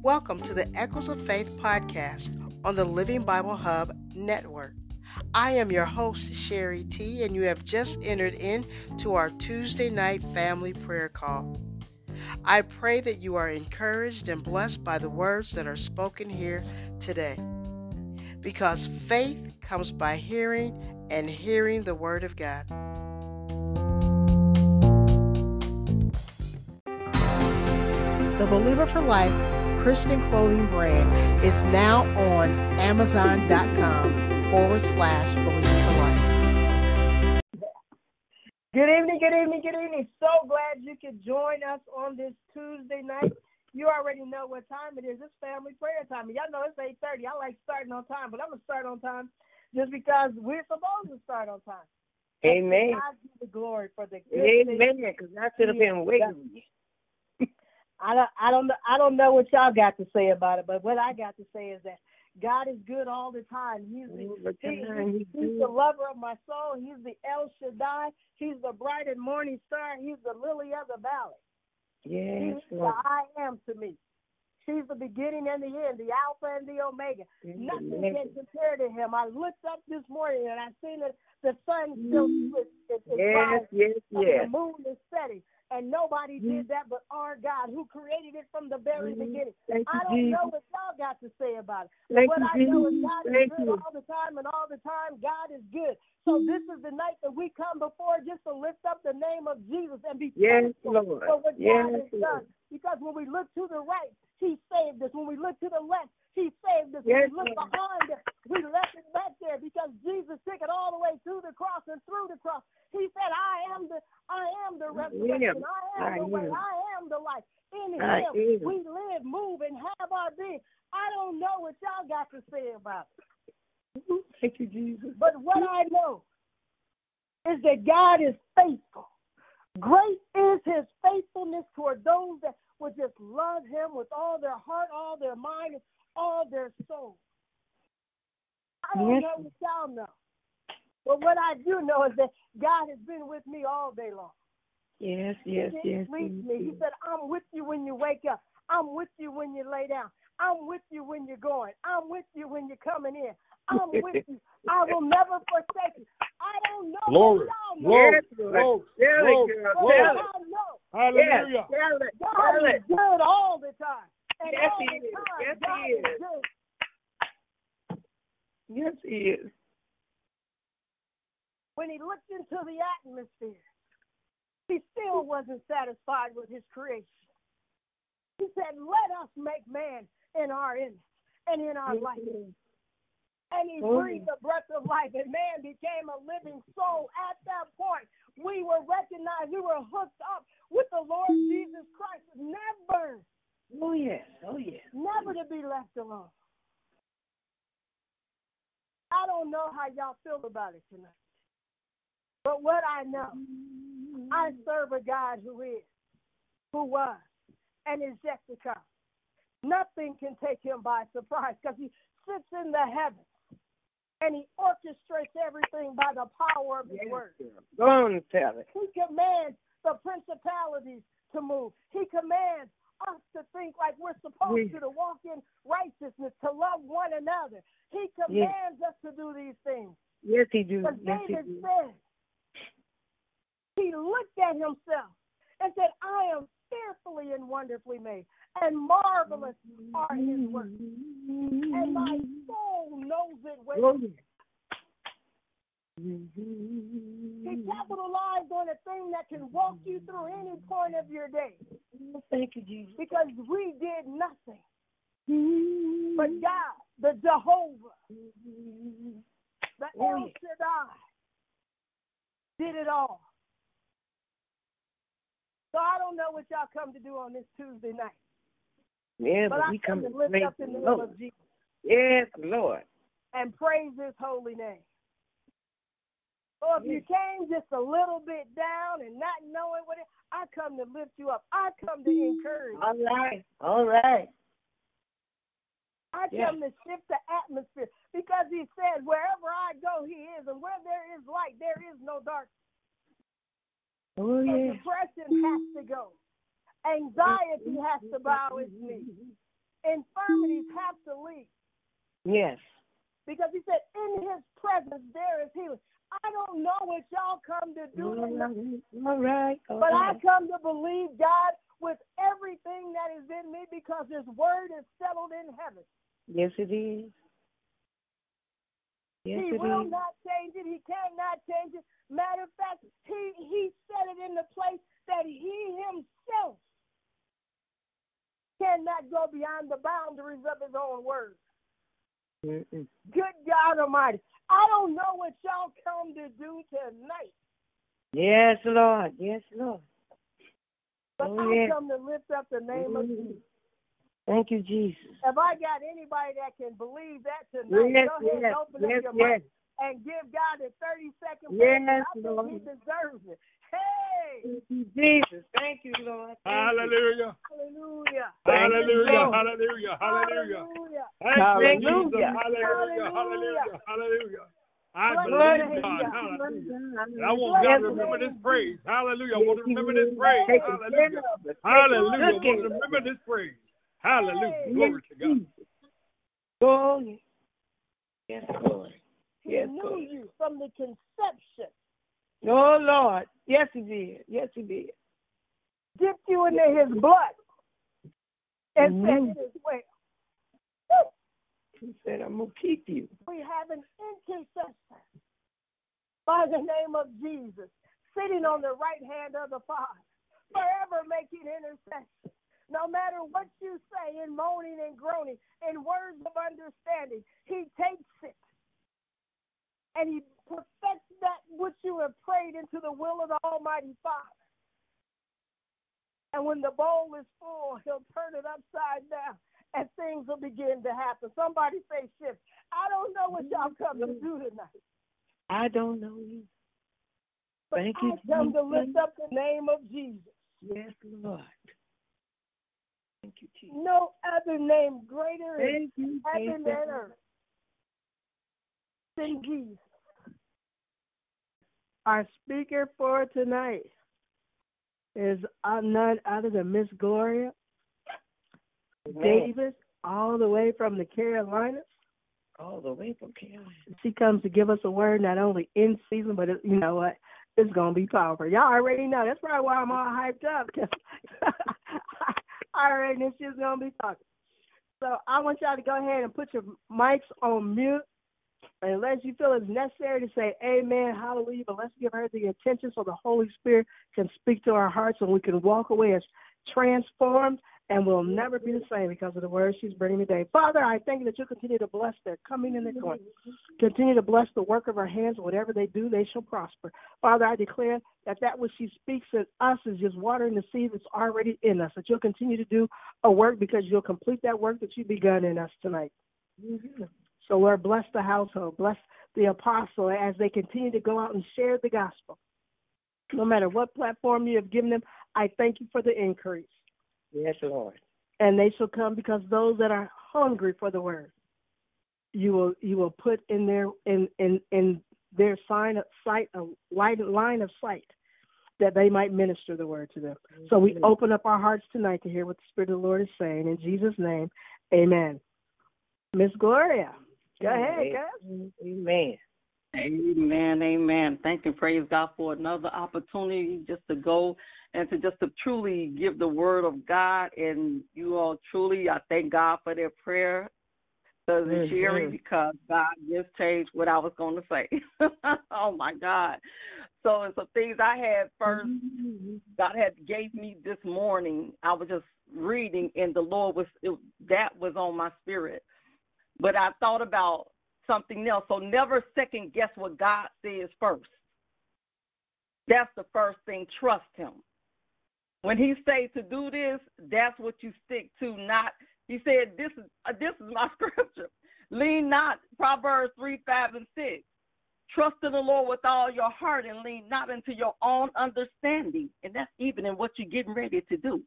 Welcome to the Echoes of Faith podcast on the Living Bible Hub network. I am your host, Sherry T., and you have just entered into our Tuesday night family prayer call. I pray that you are encouraged and blessed by the words that are spoken here today, because faith comes by hearing and hearing the Word of God. The Believer for Life Christian clothing brand is now on Amazon.com/Believer for Life. Good evening. So glad you could join us on this Tuesday night. You already know what time it is. It's family prayer time. Y'all know it's 8:30. I like starting on time, but I'm going to start on time just because we're supposed to start on time. Amen. God give the glory for the good Amen, because I should have been waiting. I don't know what y'all got to say about it, but what I got to say is that God is good all the time. He's the lover of my soul. He's the El Shaddai. He's the bright and morning star. He's the lily of the valley. Yes, He's the I am to me. He's the beginning and the end, the Alpha and the Omega. Nothing can compare to him. I looked up this morning and I seen that the sun still is rising. The moon is setting. And nobody did that but our God, who created it from the very beginning. I don't know what y'all got to say about it. But what I know is God is good all the time, and all the time God is good. So this is the night that we come before just to lift up the name of Jesus and be thankful for what God has done. Because when we look to the right, he saved us. When we look to the left, he saved us. When we look behind us, we left it back there because Jesus took it all the way to the cross and through the cross. He said, I am the resurrection. I am the way. I am the life. In him, we live, move, and have our being. I don't know what y'all got to say about it. Thank you, Jesus. But what I know is that God is faithful. Great is his faithfulness toward those that would just love him with all their heart, all their mind, and all their soul. I don't know what y'all know. But what I do know is that God has been with me all day long. Yes. He didn't leave me. He said, I'm with you when you wake up. I'm with you when you lay down. I'm with you when you're going. I'm with you when you're coming in. I'm with you. I will never forsake you. I don't know what y'all know. Hallelujah. God is good all the time. And all the time, God is good. Yes, he is. When he looked into the atmosphere, he still wasn't satisfied with his creation. He said, let us make man in our image and in our likeness. And he breathed the breath of life, and man became a living soul. At that point, we were recognized, we were hooked up with the Lord Jesus Christ. Never. Oh, yes. Never to be left alone. I don't know how y'all feel about it tonight. But what I know, I serve a God who is, who was, and is yet to come. Nothing can take him by surprise because he sits in the heavens and he orchestrates everything by the power of his word. Go on and tell it. He commands the principalities to move. He commands us to think like we're supposed to walk in righteousness, to love one another. He commands us to do these things. Yes, he does. But David said, he looked at himself and said, I am fearfully and wonderfully made, and marvelous are his works. And my soul knows it well. He capitalized on a thing that can walk you through any point of your day. Thank you, Jesus. Because we did nothing. But God, the Jehovah, the El Shaddai, did it all. So I don't know what y'all come to do on this Tuesday night. Yeah, but we I come to lift up in the name of Jesus. Yes, Lord. And praise his holy name. So if you came just a little bit down and not knowing what it, I come to lift you up. I come to encourage you. All right. I come to shift the atmosphere because he said, wherever I go, he is. And where there is light, there is no darkness. Oh, yeah. Depression has to go. Anxiety has to bow its knee. infirmities have to leave. Yes. Because he said, in his presence there is healing. I don't know what y'all come to do tonight. All right. But I come to believe God with everything that is in me because his word is settled in heaven. Yes, it is. Yes, He will not change it. He cannot change it. Matter of fact, he set it in the place that he himself cannot go beyond the boundaries of his own word. Good God Almighty. I don't know what y'all come to do tonight. Yes, Lord. Yes, Lord. But I come to lift up the name of Jesus. Thank you, Jesus. If I got anybody that can believe that tonight, go ahead and open up your mouth and give God a 30-second praise. I think he deserves it. Hey! Thank you, Jesus. Thank you, Lord. Hallelujah. Hallelujah. Hallelujah. Hallelujah. Hallelujah. Thank you, Jesus. Hallelujah. Hallelujah. Hallelujah. I believe God. Hallelujah. And I want God to remember this praise. Hallelujah. I want to remember this praise. Hallelujah. Hallelujah. I want to remember this praise. Hallelujah. Glory to God. Glory. Yes, Lord. He knew you from the conception. Oh, Lord. Yes, he did. Yes, he did. Dipped you into his blood and said it is well. He said, I'm going to keep you. We have an intercessor by the name of Jesus sitting on the right hand of the Father, forever making intercession. No matter what you say in moaning and groaning, in words of understanding, he takes it and he perfects that which you have prayed into the will of the Almighty Father. And when the bowl is full, he'll turn it upside down and things will begin to happen. Somebody say shift. I don't know what y'all come to do tonight. I don't know you. Thank you. I come to lift up the name of Jesus. Yes, Lord. Thank you, Jesus. No other name greater in heaven and earth than Jesus. Our speaker for tonight is none other than Miss Gloria Davis, all the way from the Carolinas. All the way from Carolina. She comes to give us a word not only in season, but you know what? It's going to be powerful. Y'all already know. That's probably why I'm all hyped up, because I already know she's going to be talking. So I want y'all to go ahead and put your mics on mute, unless you feel it's necessary to say amen, hallelujah, but let's give her the attention so the Holy Spirit can speak to our hearts and we can walk away as transformed and we'll never be the same because of the word she's bringing today. Father, I thank you that you'll continue to bless their coming and their going. Continue to bless the work of her hands. Whatever they do, they shall prosper. Father, I declare that which she speaks in us is just watering the seed that's already in us, that you'll continue to do a work because you'll complete that work that you've begun in us tonight. Mm-hmm. So, Lord, bless the household, bless the apostle as they continue to go out and share the gospel. No matter what platform you have given them, I thank you for the increase. Yes, Lord. And they shall come because those that are hungry for the word, you will put in their line of sight that they might minister the word to them. Mm-hmm. So we open up our hearts tonight to hear what the Spirit of the Lord is saying. In Jesus' name, amen. Miss Gloria. Go ahead, guys. Amen. Amen, amen. Thank and praise God for another opportunity just to go and to truly give the word of God. And you all truly, I thank God for their prayer, Sherry, because God just changed what I was going to say. Oh, my God. So some things I had first, God had gave me this morning. I was just reading, and the Lord that was on my spirit. But I thought about something else. So never second guess what God says first. That's the first thing. Trust him. When he says to do this, that's what you stick to. Not, he said, this is my scripture. Lean not, Proverbs 3, 5, and 6. Trust in the Lord with all your heart and lean not into your own understanding. And that's even in what you're getting ready to do.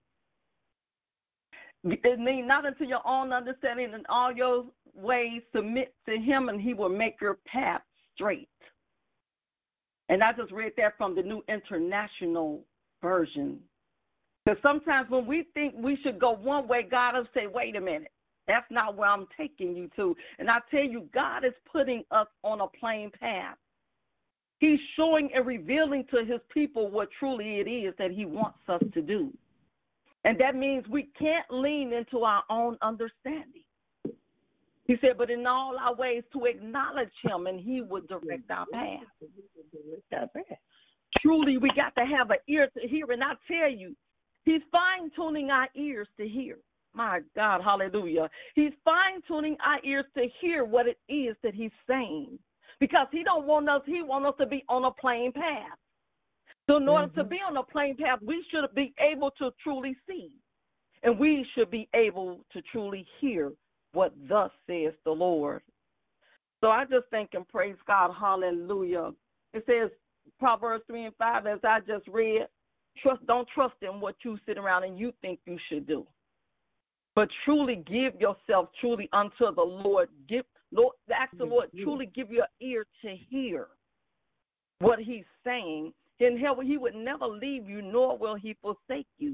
Lean not into your own understanding, in all your ways submit to him, and he will make your path straight. And I just read that from the New International Version. Because sometimes when we think we should go one way, God will say, wait a minute. That's not where I'm taking you to. And I tell you, God is putting us on a plain path. He's showing and revealing to his people what truly it is that he wants us to do. And that means we can't lean into our own understanding. He said, but in all our ways to acknowledge him, and he would direct our path. Truly, we got to have an ear to hear. And I tell you, he's fine-tuning our ears to hear. My God, hallelujah. He's fine-tuning our ears to hear what it is that he's saying. Because he wants us to be on a plain path. So in order to be on a plain path, we should be able to truly see. And we should be able to truly hear what thus says the Lord. So I just thank and praise God, hallelujah. It says, Proverbs 3:5, as I just read, don't trust in what you sit around and you think you should do. But truly give yourself truly unto the Lord. Ask the Lord, truly give your ear to hear what he's saying. And he would never leave you, nor will he forsake you.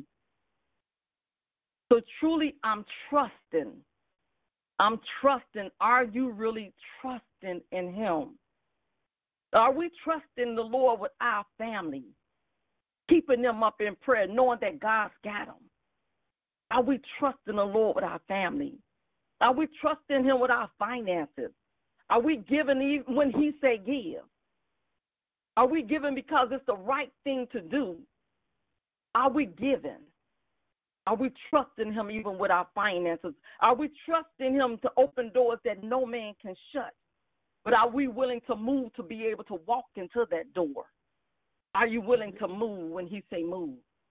So truly, I'm trusting. Are you really trusting in him? Are we trusting the Lord with our family, keeping them up in prayer, knowing that God's got them? Are we trusting the Lord with our family? Are we trusting him with our finances? Are we giving even when he say give? Are we giving because it's the right thing to do? Are we giving? Are we trusting him even with our finances? Are we trusting him to open doors that no man can shut? But are we willing to move to be able to walk into that door? Are you willing to move when he say move?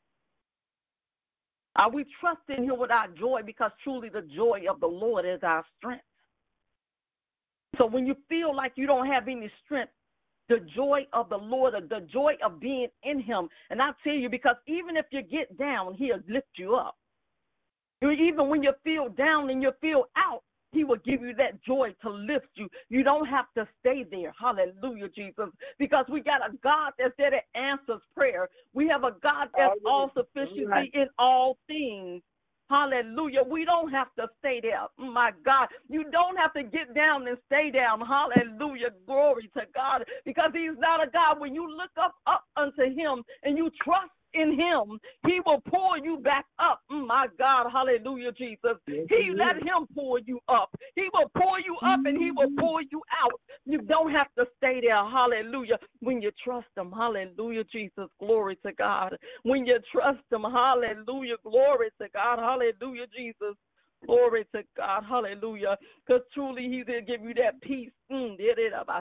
Are we trusting him with our joy? Because truly the joy of the Lord is our strength. So when you feel like you don't have any strength, the joy of the Lord, the joy of being in him, and I tell you, because even if you get down, he'll lift you up. Even when you feel down and you feel out, he will give you that joy to lift you. You don't have to stay there. Hallelujah, Jesus. Because we got a God that's there that answers prayer. We have a God that's all sufficiency in all things. Hallelujah. We don't have to stay there. My God. You don't have to get down and stay down. Hallelujah. Glory to God. Because he's not a God. When you look up unto him and you trust in him, he will pull you back up. My God, hallelujah, Jesus. He let him pull you up. He will pull you up and he will pull you out. You don't have to stay there, hallelujah, when you trust him. Hallelujah, Jesus, glory to God. When you trust him, hallelujah, glory to God, hallelujah, Jesus. Glory to God, hallelujah, because truly he will give you that peace. He'll give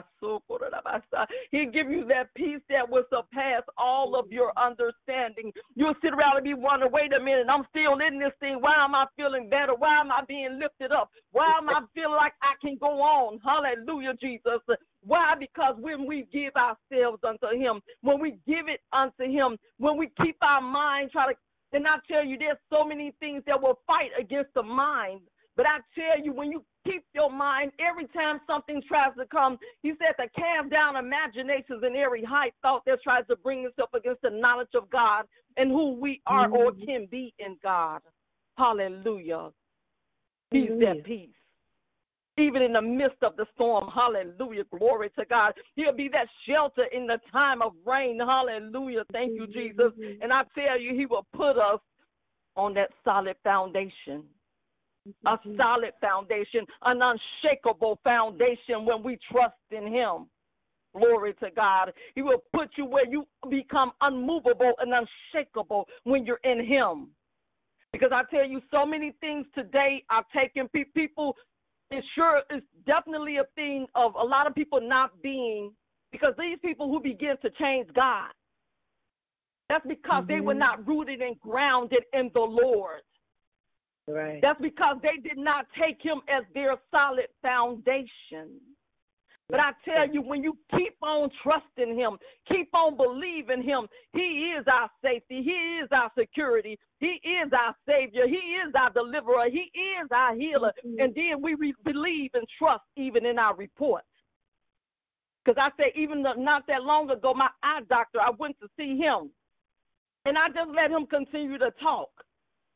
you that peace that will surpass all of your understanding. You'll sit around and be wondering, wait a minute, I'm still in this thing. Why am I feeling better? Why am I being lifted up? Why am I feeling like I can go on? Hallelujah, Jesus. Why? Because when we give ourselves unto him, when we give it unto him, when we keep our mind, and I tell you, there's so many things that will fight against the mind. But I tell you, when you keep your mind, every time something tries to come, he said to cast down imaginations and every high thought that tries to bring itself against the knowledge of God and who we are or can be in God. Hallelujah. He's that peace. Even in the midst of the storm, hallelujah, glory to God. He'll be that shelter in the time of rain, hallelujah, thank you, Jesus. And I tell you, he will put us on that solid foundation, a solid foundation, an unshakable foundation when we trust in him. Glory to God. He will put you where you become unmovable and unshakable when you're in him. Because I tell you, so many things today are taking people. It's definitely a thing of a lot of people not being, because these people who begin to change God, that's because they were not rooted and grounded in the Lord. Right. That's because they did not take him as their solid foundation. But I tell you, when you keep on trusting him, keep on believing him, he is our safety. He is our security. He is our Savior. He is our deliverer. He is our healer. And then we believe and trust even in our report. Because I say, even not that long ago, my eye doctor, I went to see him. And I just let him continue to talk.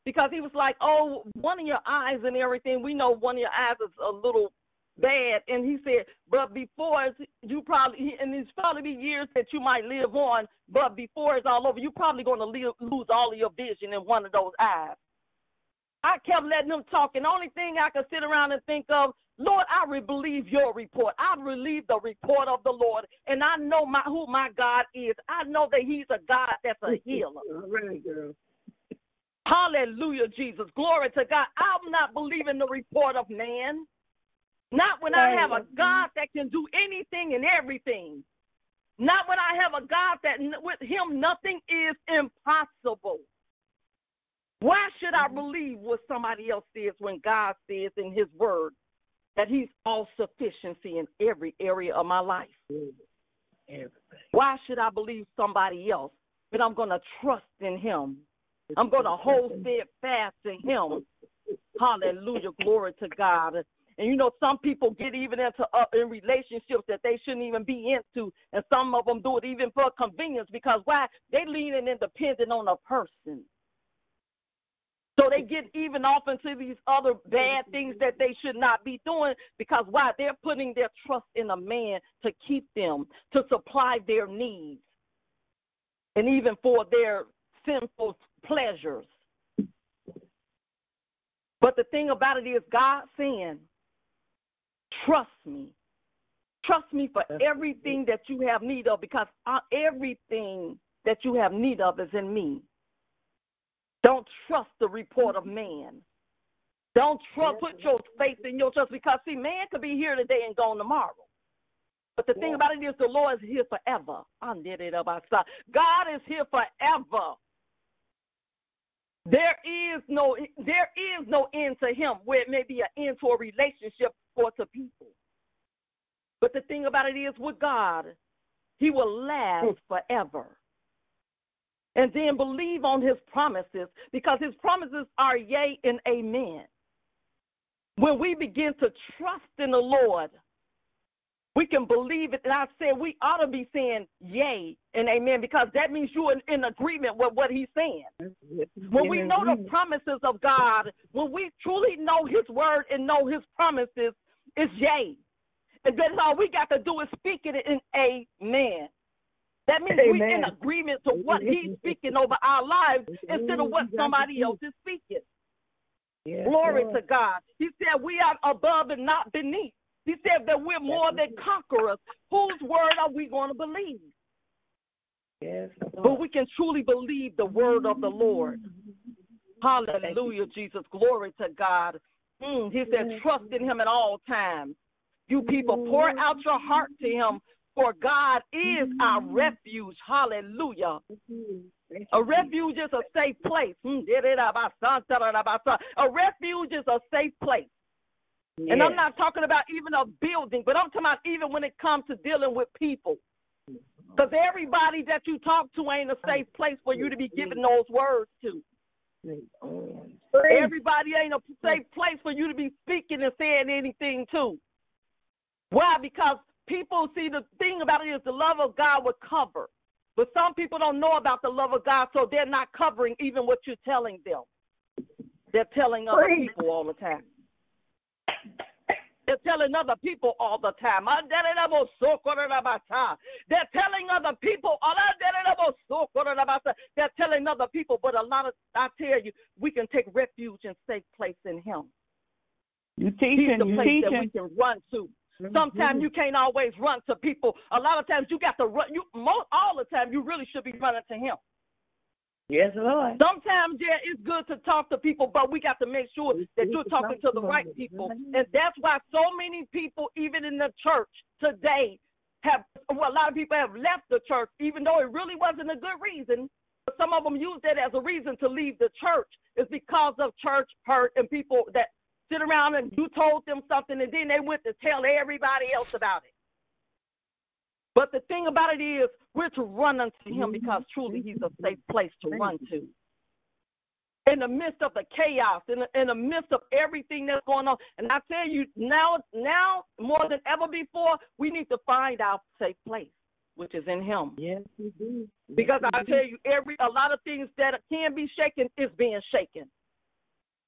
because he was like, oh, one of your eyes and everything, we know one of your eyes is a little bad. And he said, but before you probably, and it's probably be years that you might live on, but before it's all over, you're probably going to lose all of your vision in one of those eyes. I kept letting them talk, and the only thing I could sit around and think of, Lord, I believe your report. I believe the report of the Lord, and I know who my God is. I know that he's a God that's a healer. All right, girl. Hallelujah, Jesus. Glory to God. I'm not believing the report of man. Not when I have a God that can do anything and everything. Not when I have a God that with him nothing is impossible. Why should I believe what somebody else says when God says in his word that he's all sufficiency in every area of my life? Everything. Why should I believe somebody else? But I'm going to trust in him. I'm going to hold steadfast in him. Hallelujah. Glory to God. And, you know, some people get even into in relationships that they shouldn't even be into, and some of them do it even for convenience because, why? They leaning and dependent on a person. So they get even off into these other bad things that they should not be doing because, why? They're putting their trust in a man to keep them, to supply their needs, and even for their sinful pleasures. But the thing about it is God saying, trust me. Trust me for everything that you have need of, because everything that you have need of is in me. Don't trust the report of man. Don't put your faith in your trust, because, see, man could be here today and gone tomorrow. But the thing about it is the Lord is here forever. God is here forever. There is no end to him, where it may be an end to a relationship or to people. But the thing about it is with God, he will last forever. And then believe on his promises, because his promises are yea and amen. When we begin to trust in the Lord, we can believe it. And I said we ought to be saying yea and amen, because that means you're in agreement with what he's saying. When we know the promises of God, when we truly know his word and know his promises, it's yea. And that's all we got to do is speak it in amen. That means we're in agreement to what he's speaking over our lives instead of what somebody else is speaking. Yes, glory to God. He said we are above and not beneath. He said that we're more than conquerors. Whose word are we going to believe? Yes, but we can truly believe the word of the Lord. Hallelujah, Jesus. Glory to God. He said, trust in him at all times. You people, pour out your heart to him, for God is our refuge. Hallelujah. A refuge is a safe place. A refuge is a safe place. Yeah. And I'm not talking about even a building, but I'm talking about even when it comes to dealing with people. Because everybody that you talk to ain't a safe place for you to be giving those words to. Everybody ain't a safe place for you to be speaking and saying anything to. Why? Because people, see, the thing about it is the love of God will cover. But some people don't know about the love of God, so they're not covering even what you're telling them. They're telling other people all the time. They're telling other people all the time. They're telling other people. They're telling other people. But a lot of, I tell you, we can take refuge and safe place in him. He's the place that we can run to. Sometimes you can't always run to people. A lot of times you got to run. All the time you really should be running to him. Yes, Lord. Sometimes, yeah, it's good to talk to people, but we got to make sure that you're talking to the right people. And that's why so many people, even in the church today, a lot of people have left the church, even though it really wasn't a good reason. But some of them use that as a reason to leave the church. It's because of church hurt and people that sit around and you told them something and then they went to tell everybody else about it. But the thing about it is, we're to run unto him because truly he's a safe place to run to. In the midst of the chaos, in the midst of everything that's going on. And I tell you, now more than ever before, we need to find our safe place, which is in him. Yes, we do. Because I tell you, a lot of things that can be shaken is being shaken.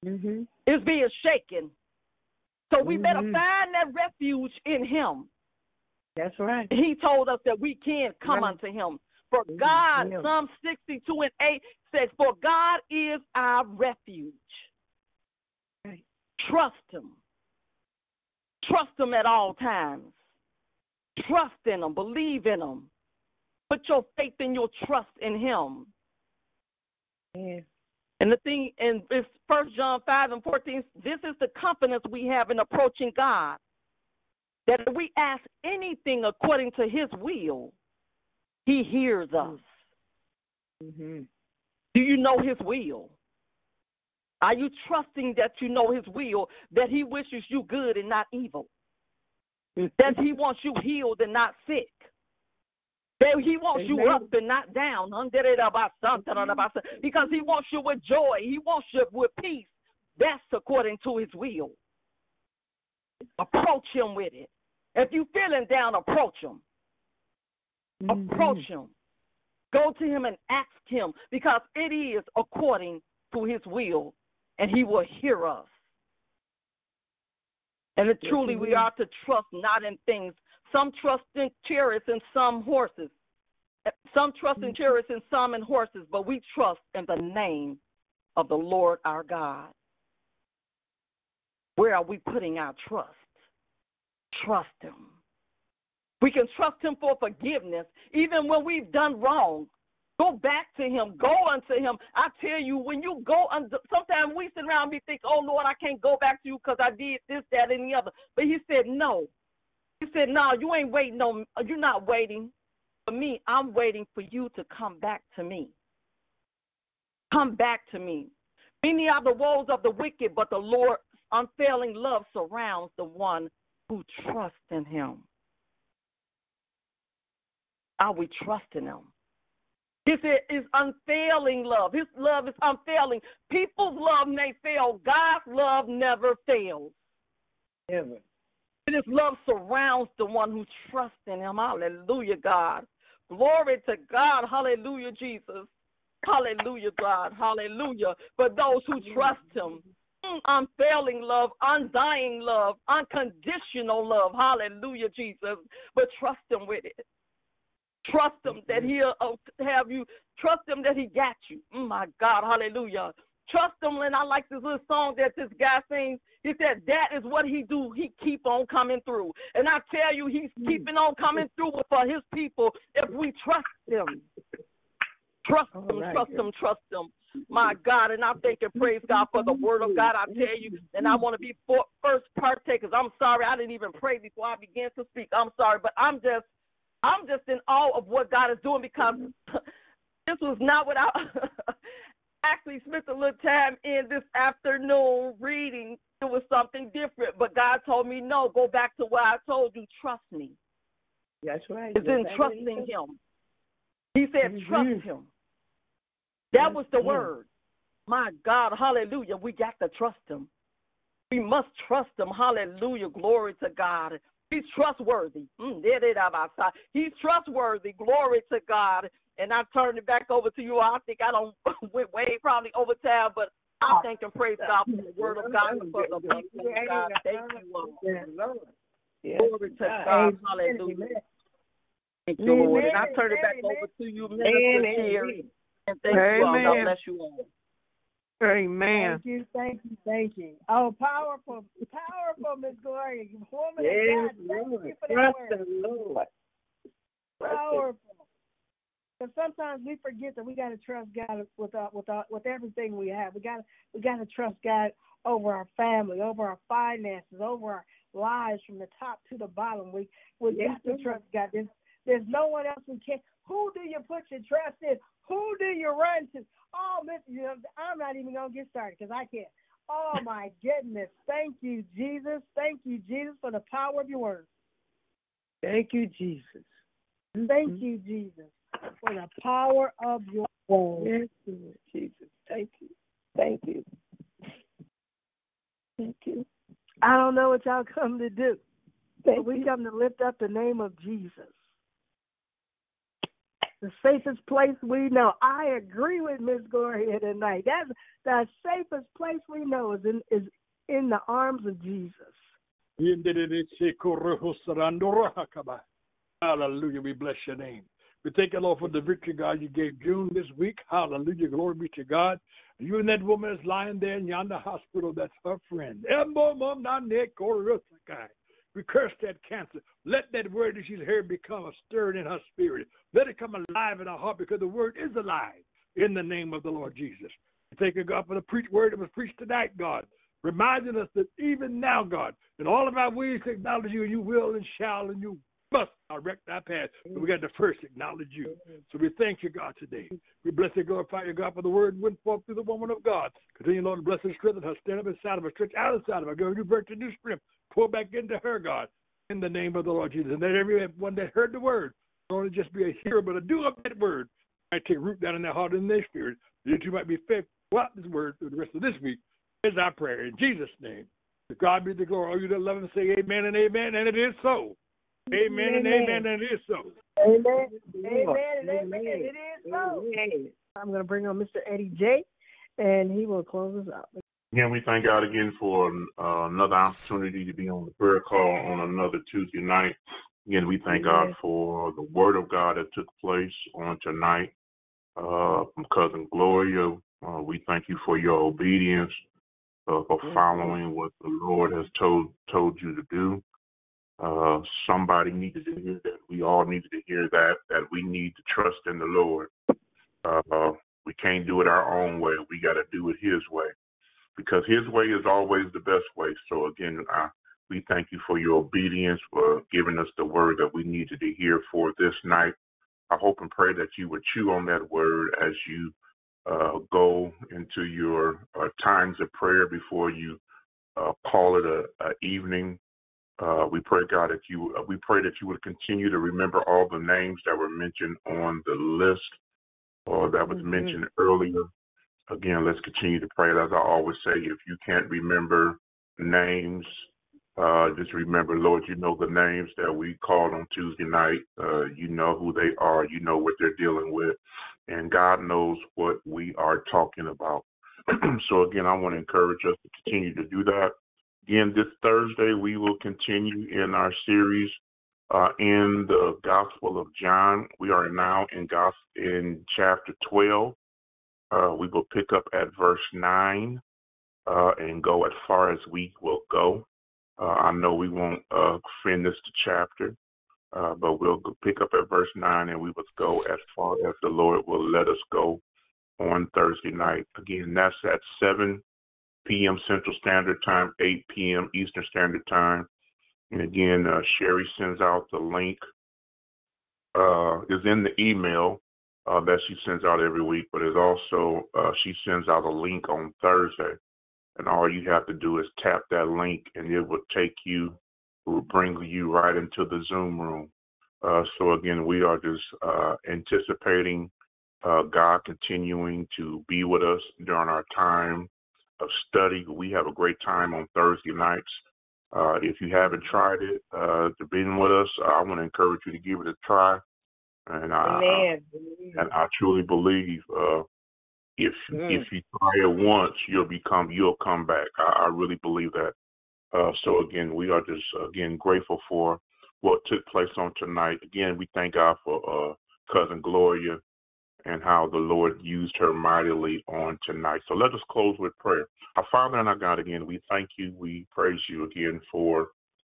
is being shaken. So we better find that refuge in him. That's right. He told us that we can come unto him. For God, Psalm 62:8 says, for God is our refuge. Right. Trust him. Trust him at all times. Trust in him. Believe in him. Put your faith and your trust in him. Yeah. And the thing in 1 John 5:14, this is the confidence we have in approaching God, that if we ask anything according to his will, he hears us. Mm-hmm. Do you know his will? Are you trusting that you know his will, that he wishes you good and not evil, that he wants you healed and not sick, that he wants you up and not down, because he wants you with joy, he wants you with peace? That's according to his will. Approach him with it. If you're feeling down, approach him. Approach him. Go to him and ask him, because it is according to his will, and he will hear us. And truly we are to trust not in things. Some trust in chariots and some horses. Some trust in chariots and some in horses, but we trust in the name of the Lord our God. Where are we putting our trust? Trust him. We can trust him for forgiveness, even when we've done wrong. Go back to him. Go unto him. I tell you, when you go, sometimes we sit around and we think, oh, Lord, I can't go back to you because I did this, that, and the other. But he said, no. He said, no, you ain't waiting on, you're not waiting for me. I'm waiting for you to come back to me. Come back to me. Many are the woes of the wicked, but the Lord's unfailing love surrounds the one who trusts in him. Are we trusting him? His is unfailing love. His love is unfailing. People's love may fail. God's love never fails. Never. And his love surrounds the one who trusts in him. Hallelujah, God. Glory to God. Hallelujah, Jesus. Hallelujah, God. Hallelujah. For those who trust him. Unfailing love, undying love, unconditional love. Hallelujah, Jesus. But trust him with it. Trust him that he'll have you. Trust him that he got you. My God, hallelujah. Trust him. And I like this little song that this guy sings. He said, that is what he do. He keep on coming through. And I tell you, he's keeping on coming through for his people if we trust him. Trust him, trust him, trust him. My God, and I thank and praise God for the word of God. I tell you, and I want to be first partakers. I'm sorry, I didn't even pray before I began to speak. I'm sorry, but I'm just in awe of what God is doing, because this was not what I actually spent a little time in this afternoon reading. It was something different, but God told me, no, go back to what I told you. Trust me. That's right. It's in trusting him. He said, trust him. That was the word. My God, hallelujah. We got to trust him. We must trust him. Hallelujah. Glory to God. He's trustworthy. He's trustworthy. Glory to God. And I turn it back over to you. I think I don't went way probably over time, but I thank and praise God for the word of God and for the people of God. Thank you, Lord. Glory to God. Hallelujah. Thank you, Lord. And I turn it back over to you, Minister Sherry. And thank you all. God bless you all. Amen. Thank you. Oh, powerful, Miss Gloria. Woman of God, thank you for that word. Lord. Powerful. Because sometimes we forget that we got to trust God with everything we have. We got to trust God over our family, over our finances, over our lives from the top to the bottom. We got to trust God. There's no one else who can. Who do you put your trust in? Who do you run to? Oh, I'm not even going to get started because I can't. Oh, my goodness. Thank you, Jesus. Thank you, Jesus, for the power of your word. Thank you, Jesus. Thank you, Jesus, for the power of your word. Yes, Lord Jesus. Thank you. Thank you. Thank you. I don't know what y'all come to do, but we come to lift up the name of Jesus. the safest place we know. I agree with Miss Gloria tonight. That's the safest place we know is in the arms of Jesus. Hallelujah. We bless your name. We thank you, Lord, for the victory, God, you gave June this week. Hallelujah. Glory be to God. You and that woman is lying there in yonder hospital. That's her friend. We curse that cancer. Let that word that she's heard become a stirring in her spirit. Let it come alive in her heart, because the word is alive in the name of the Lord Jesus. We thank you, God, for the preached word that was preached tonight, God, reminding us that even now, God, in all of our ways to acknowledge you, and you will and shall and you must direct our path. But we got to first acknowledge you. So we thank you, God, today. We bless and glorify you, God, for the word went forth through the woman of God. Continue, Lord, to bless and strengthen her, stand up inside of her, stretch out inside of her, give her new birth to new strength, pour back into her, God, in the name of the Lord Jesus. And let everyone that heard the word not only just be a hearer, but a doer of that word, might take root down in their heart and in their spirit, that you might be faithful throughout this word through the rest of this week, is our prayer. In Jesus' name, to God be the glory. All you that love him say amen and amen, and it is so. Amen and amen, and it is so. Amen. Amen and amen, and it is so. I'm going to bring on Mr. Eddie J., and he will close us out. Again, we thank God again for another opportunity to be on the prayer call on another Tuesday night. Again, we thank God for the word of God that took place on tonight from Cousin Gloria. We thank you for your obedience, for following what the Lord has told you to do. Somebody needed to hear that. We all needed to hear that we need to trust in the Lord. We can't do it our own way. We got to do it his way, because his way is always the best way. So again, we thank you for your obedience, for giving us the word that we needed to hear for this night. I hope and pray that you would chew on that word as you go into your times of prayer before you call it a evening. We pray, God, that you would continue to remember all the names that were mentioned on the list or that was mentioned earlier. Again, let's continue to pray. As I always say, if you can't remember names, just remember, Lord, you know the names that we called on Tuesday night. You know who they are. You know what they're dealing with. And God knows what we are talking about. So, again, I want to encourage us to continue to do that. Again, this Thursday, we will continue in our series in the Gospel of John. We are now in chapter 12. We will pick up at verse 9 and go as far as we will go. I know we won't finish the chapter, but we'll pick up at verse 9 and we will go as far as the Lord will let us go on Thursday night. Again, that's at 7 p.m. Central Standard Time, 8 p.m. Eastern Standard Time. And again, Sherry sends out the link, is in the email that she sends out every week, but is also, she sends out a link on Thursday. And all you have to do is tap that link and it will bring you right into the Zoom room. So again, we are just anticipating God continuing to be with us during our time of study. We have a great time on Thursday nights. If you haven't tried it, to be with us, I want to encourage you to give it a try. And I truly believe if you try it once, you'll come back. I really believe that. So again, we are just grateful for what took place on tonight. Again, we thank God for Cousin Gloria and how the Lord used her mightily on tonight. So let us close with prayer. Our Father and our God, again, we thank you. We praise you again for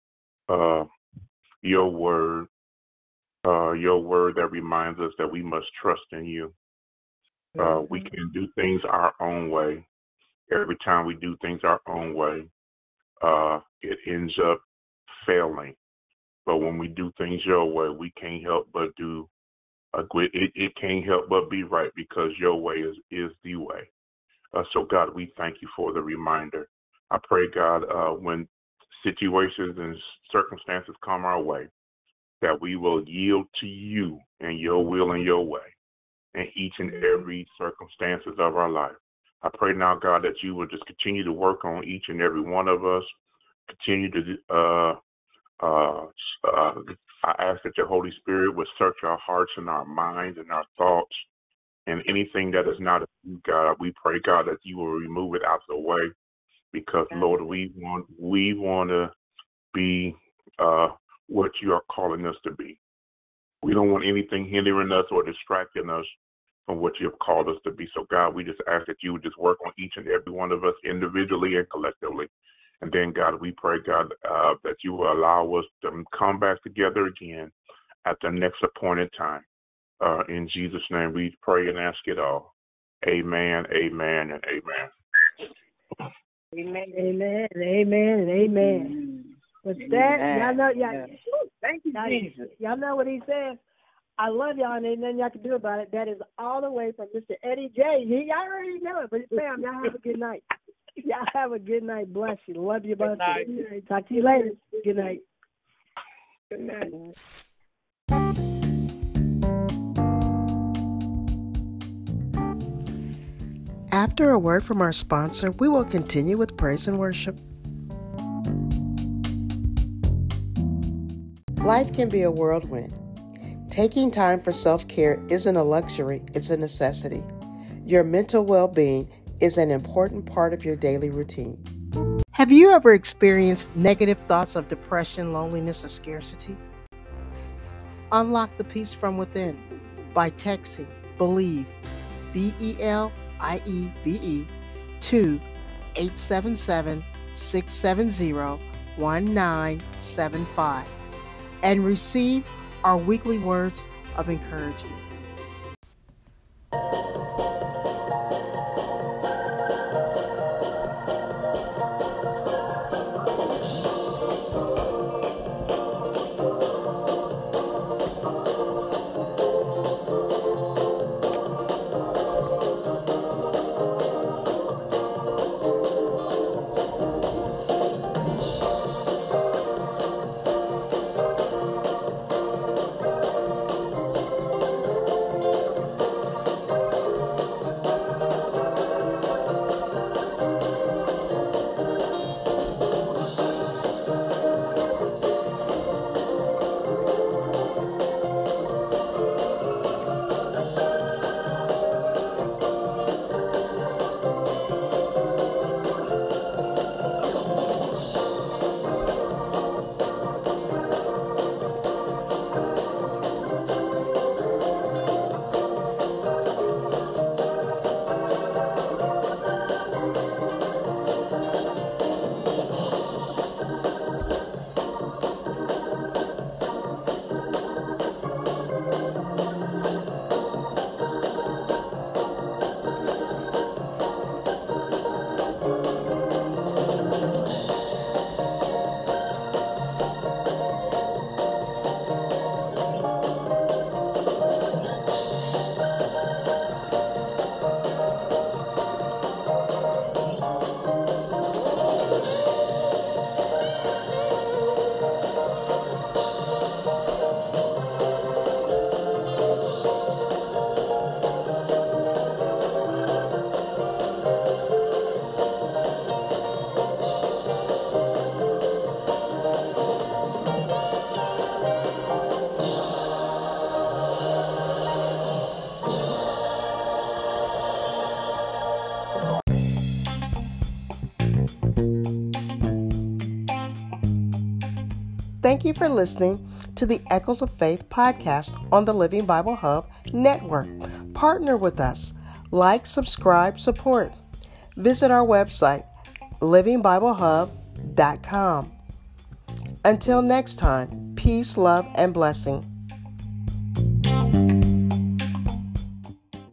your word that reminds us that we must trust in you. We can do things our own way. Every time we do things our own way, it ends up failing. But when we do things your way, we can't help but it can't help but be right, because your way is the way. So, God, we thank you for the reminder. I pray, God, when situations and circumstances come our way, that we will yield to you and your will and your way in each and every circumstances of our life. I pray now, God, that you will just continue to work on each and every one of us, continue to I ask that your Holy Spirit would search our hearts and our minds and our thoughts, and anything that is not of you, God, we pray, God, that you will remove it out of the way, because, Lord, we want to be what you are calling us to be. We don't want anything hindering us or distracting us from what you have called us to be. So, God, we just ask that you would just work on each and every one of us individually and collectively. And then, God, we pray, God, that you will allow us to come back together again at the next appointed time. In Jesus' name we pray and ask it all. Amen, amen, and amen. Amen, amen, amen, and amen. With that, y'all know, thank you, Jesus. Y'all know what he says. I love y'all, and ain't nothing y'all can do about it. That is all the way from Mr. Eddie J. Y'all already know it, but fam, y'all have a good night. Y'all have a good night. Bless you. Love you both. Talk to you later. Good night. Good night. After a word from our sponsor, we will continue with praise and worship. Life can be a whirlwind. Taking time for self-care isn't a luxury, it's a necessity. Your mental well-being is an important part of your daily routine. Have you ever experienced negative thoughts of depression, loneliness, or scarcity? Unlock the peace from within by texting BELIEVE, BELIEVE, to 877-670-1975 and receive our weekly words of encouragement. Thank you for listening to the Echoes of Faith podcast on the Living Bible Hub Network. Partner with us. Like, subscribe, support. Visit our website, livingbiblehub.com. Until next time, peace, love, and blessing.